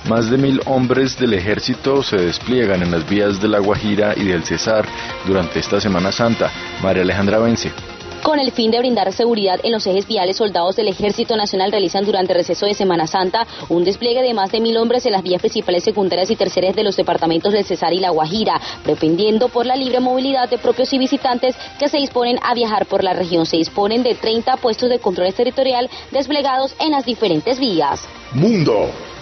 Más de 1.000 hombres del ejército se despliegan en las vías de La Guajira y del Cesar durante esta Semana Santa. María Alejandra Vence. Con el fin de brindar seguridad en los ejes viales, soldados del Ejército Nacional realizan durante el receso de Semana Santa un despliegue de más de 1.000 hombres en las vías principales, secundarias y terceras de los departamentos del Cesar y La Guajira, propendiendo por la libre movilidad de propios y visitantes que se disponen a viajar por la región. Se disponen de 30 puestos de control territorial desplegados en las diferentes vías. Mundo.